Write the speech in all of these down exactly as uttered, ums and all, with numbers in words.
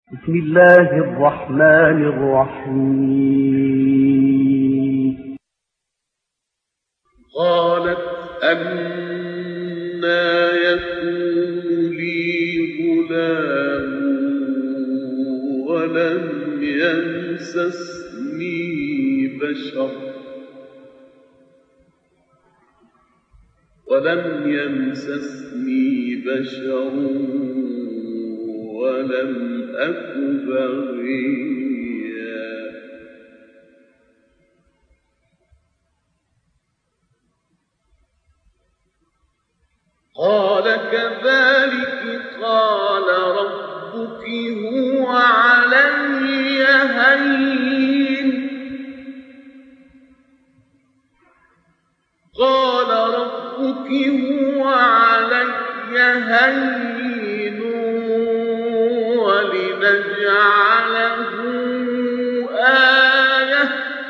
بسم الله الرحمن الرحيم. قالت أنى يكون لي غلام ولم يمسسني بشر ولم يمسسني بشر ولم أك بغيا. قال كذلك قال ربك هو علي هين قال ربك هو علي هين ولنجعله آية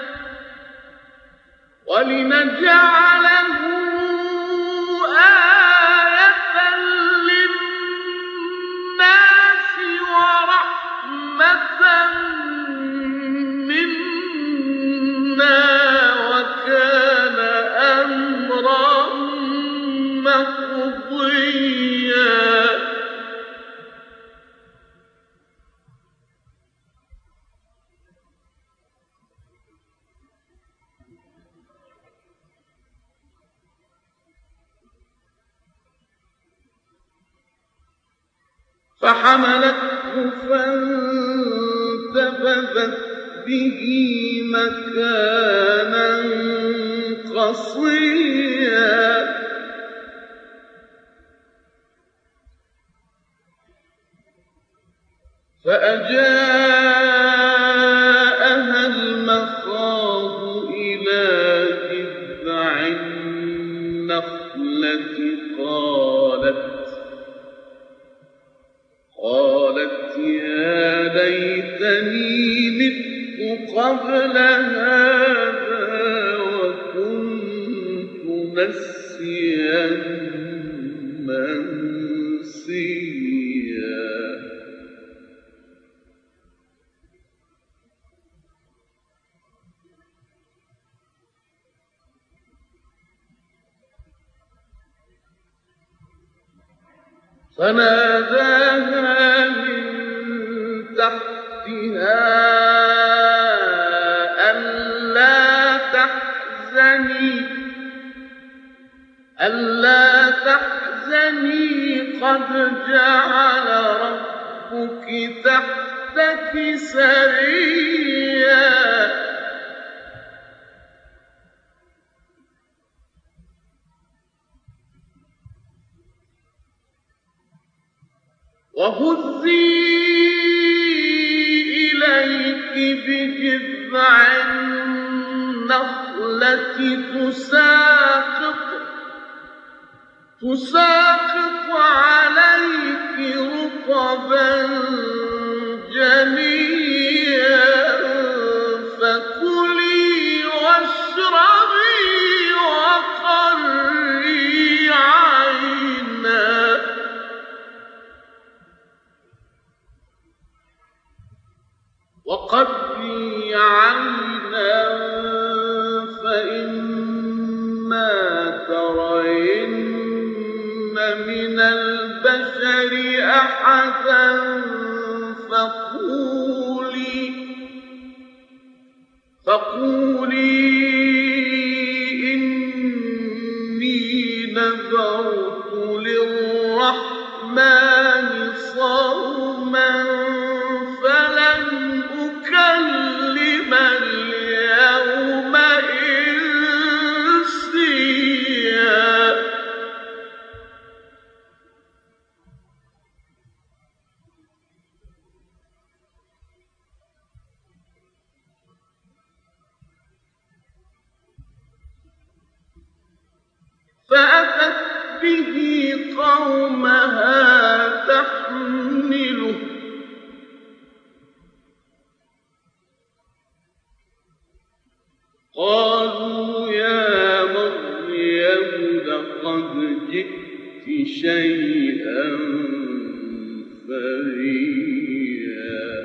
ولنجعله آية للناس ورحمة منا وكان أمرا مقضيا. فحملته فانتبذت به مكانا قصيا. فأجاءها المخاض إلى جذع النخلة قالت قالت يا ليتني مت قبل هذا وكنت نسيا منسيا. فناداها من تحتها ألا تحزني ألا تحزني قد جعل ربك تحتك سريا. وهزي إليك بجذع النخلة تساقط تساقط عليك رطبا جنيا فكلي واشربي وقري عينا وقري عينا فإما ترين من البشر أحدا فقولي فقولي إني نذرت للرحمن صوما فلن أكلم اليوم إنسيا. فأتت به قومها تحمله قالوا يا مريم لقد جئت شيئا فريا.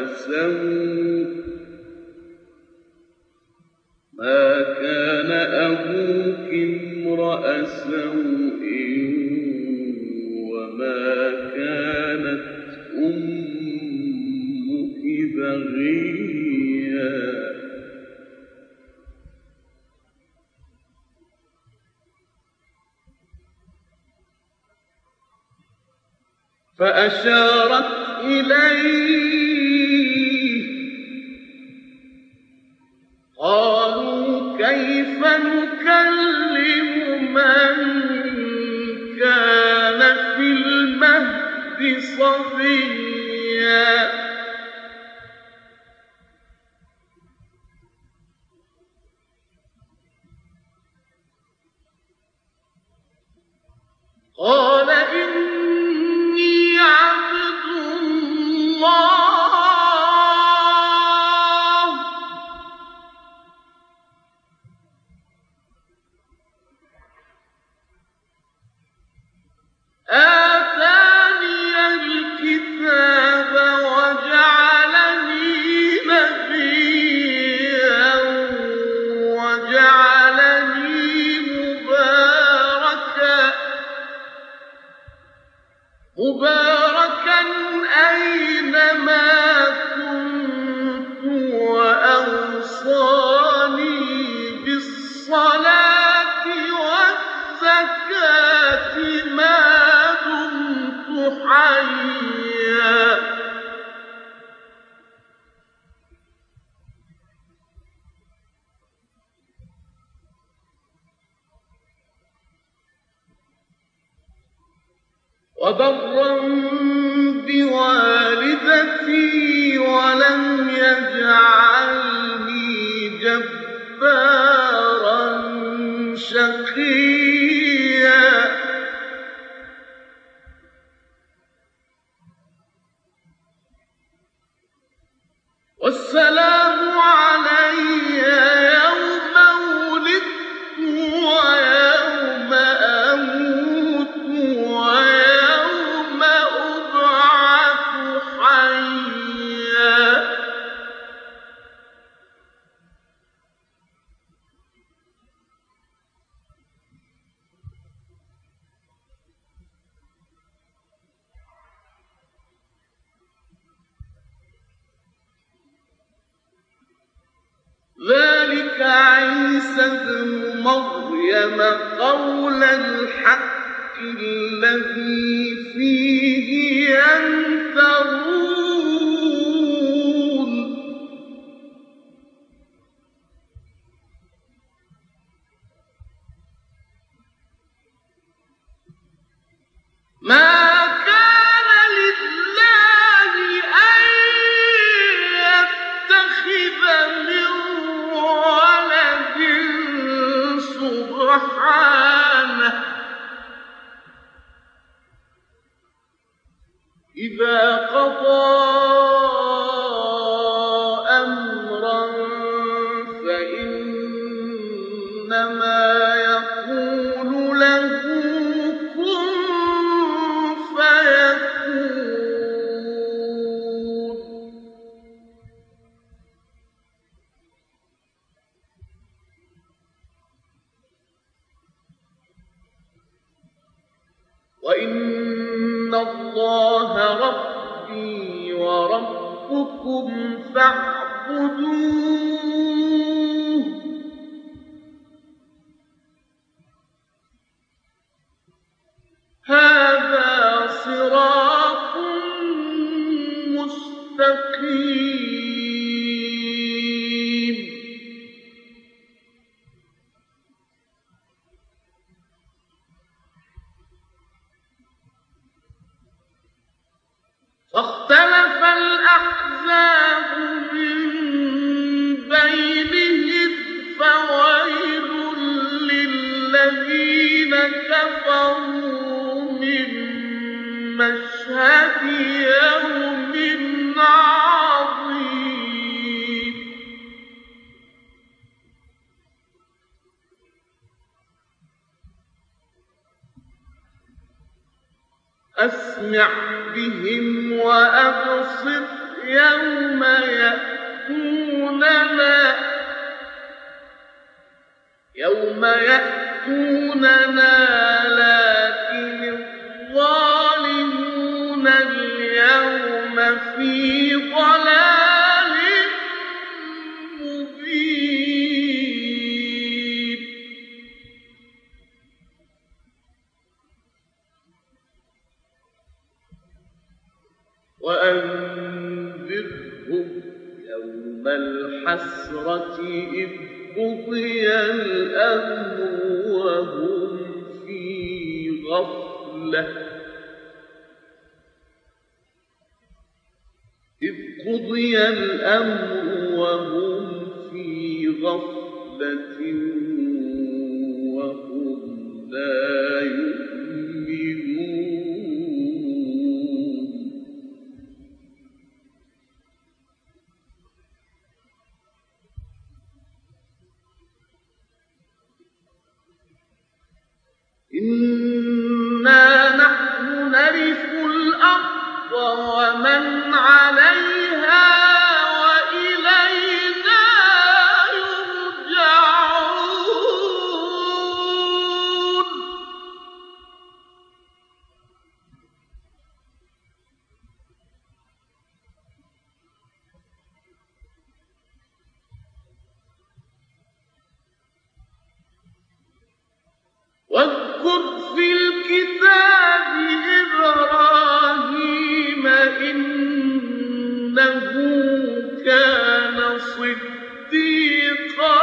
وأسوا ما كان أبوك امرأ سوء وما كانت أمك بغيا فأشارت إليه قالوا كيف نكلم من كان في المهد صبيا قال إني عبد الله آتاني الكتاب وجعلني نبيا وجعلني مباركا مباركا أينما كنت وأوصاني بالصلاة والزكاة ما دمت حيا وبرا بوالدتي ولم يجعلني جبارا شقيا والسلام علي يوم ولدت ويوم أموت ويوم أبعث حيا ذلك عيسى ابن مريم قول الحق الذي فيه يمترون ما كان لله أن يتخذ من ولد سبحانه إذا قضى أمرا فإنما يقول له كن فيكون وإن الله ربي وربكم فاعبدوه هذا صراط مستقيم فاختلف الأحزاب من بينهم فويل للذين كفروا من مشهد يوم عظيم أسمع بهم وأبصر يوم يأتوننا يوم يأتوننا لكن الظالمون اليوم في ضلال مبين وأنذرهم يوم الحسرة إذ قضي الأمر وهم في غفلة إذ قضي الأمر وهم في غفلة وهم لا يؤمنون إنا نحن نرث الأرض ومن عليها وإلينا يرجعون واذكر في الكتاب إبراهيم إنه كان صديقا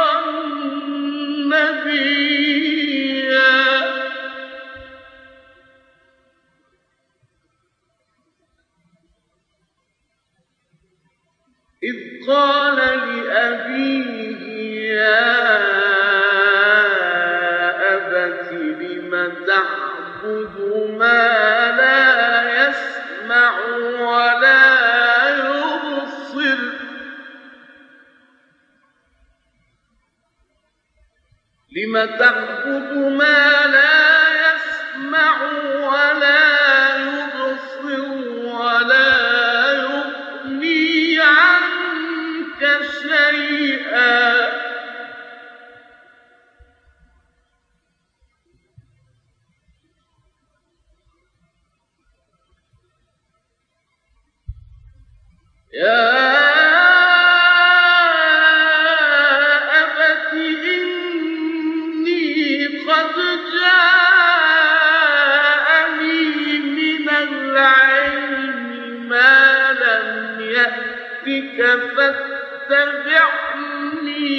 نبيا إذ قال لأبيه يا تعبد ما لا يسمع ولا يبصر لم تعبد ما لا يسمع ولا يبصر ولا يغني عنك شيئا يا أبت إني قد جاءني من العلم ما لم يأتك فاتبعني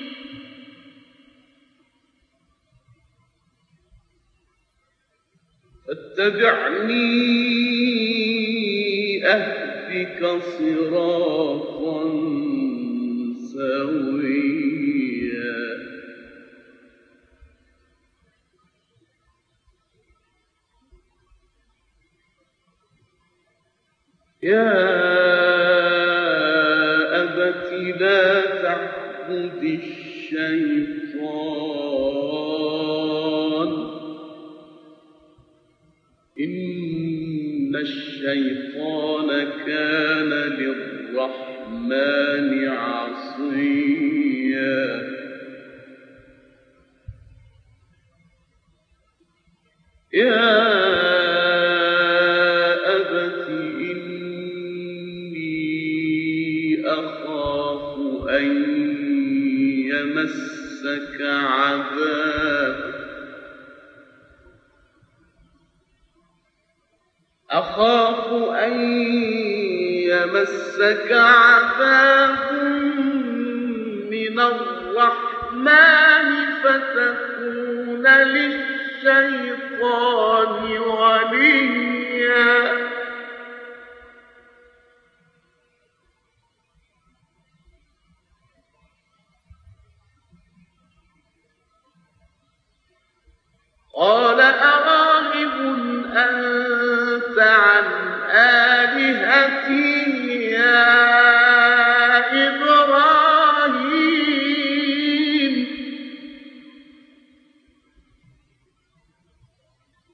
فاتبعني أهدك صراطا سويا يا أبت لا تعبد الشيطان إن الشيطان كان للرحمن عصيا يا أبت إني أخاف أن يمسك عذاب أخاف أن يمسك عذاب من الرحمن فتكون للشيطان وليا قال أراغب أنت عن آلهتي يا إبراهيم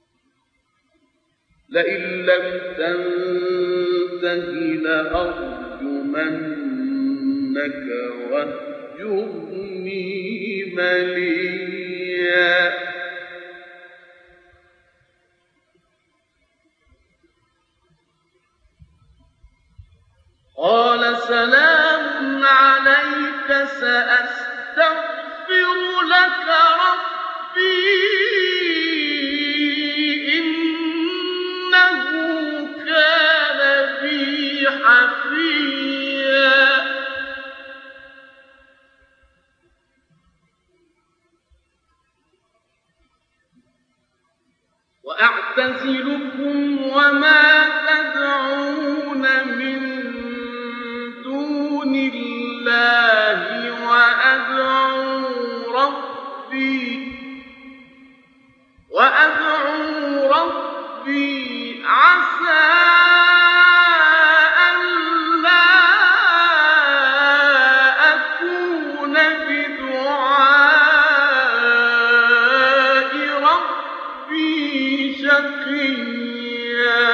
لئن لم تنته لأرجمنك لأرجمنك واهجرني مليا قال سلام عليك سأستغفر لك ربي إنه كان بي حفيا وأعتزلكم وما تدعون من دون الله وأدعو ربي وأدعو ربي عسى ألا أكون بدعاء ربي شقيا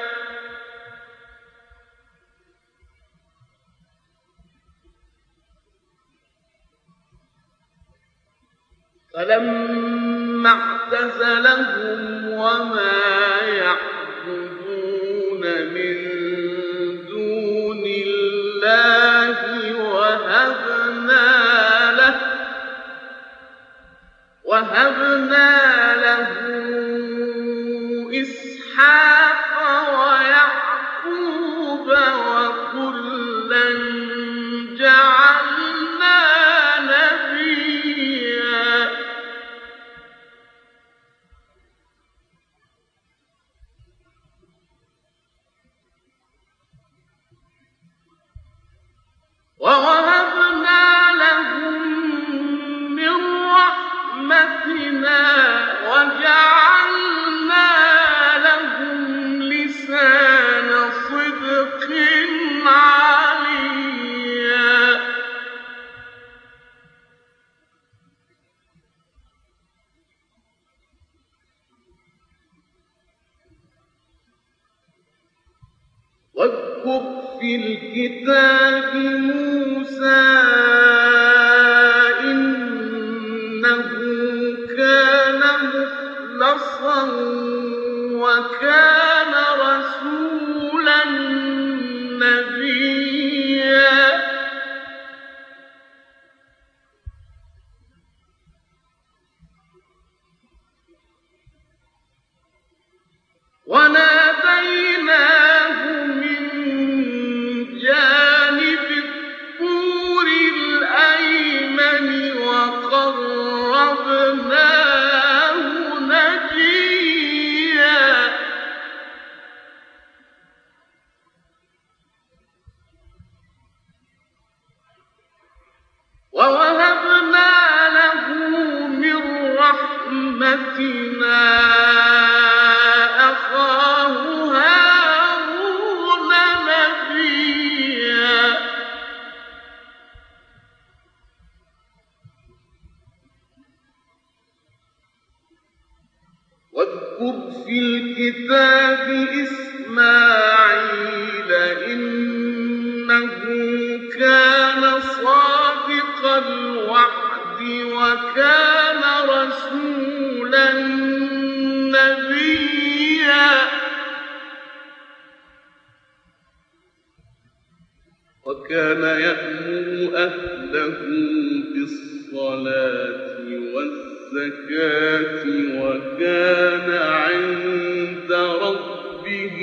فلما اعتزلهم وما يعبدون من دون الله وهبنا له وهبنا له إسحاق ويعقوب وكلا جعلنا نبيا ووهبنا لهم من رحمتنا وجعلنا لهم لسان صدق عليا واذكر في الكتاب موسى إنه كان مخلصا وكان رسولا نبيا وناديناه من جانب الطور الأيمن وقربناه نجيا ووهبنا له من رحمتنا أخاه هارون نبيا واذكر في الكتاب إسماعيل إنه كان صادق الوعد وكان رسولا نبيا وكان يأمر أهله بالصلاة والزكاة وكان عند ربه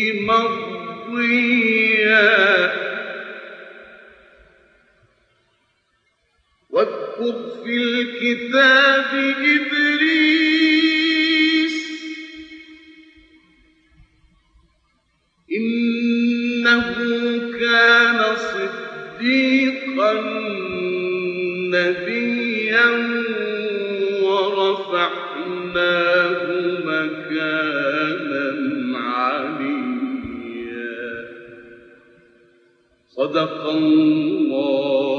مرضيا واذكر في الكتاب إدريس إنه كان صديقا نبيا ورفعناه مكانا عليا صدق الله